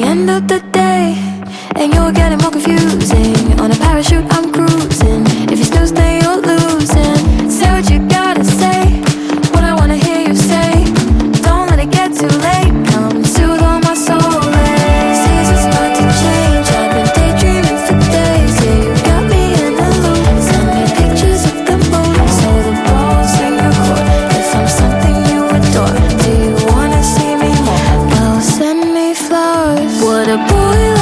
end of the day, and you're getting more confusing. On a parachute I'm cruising. If you snooze then you're losing. Say what you gotta say, what I wanna hear you say. Don't let it get too late, come soothe all my soul. Seasons start to change, I've been daydreaming for days. Yeah, you got me in the loop. Send me pictures of the moon, so the balls in your court. If I'm something you adore, do you wanna see me more? Well, send me flowers. What a boy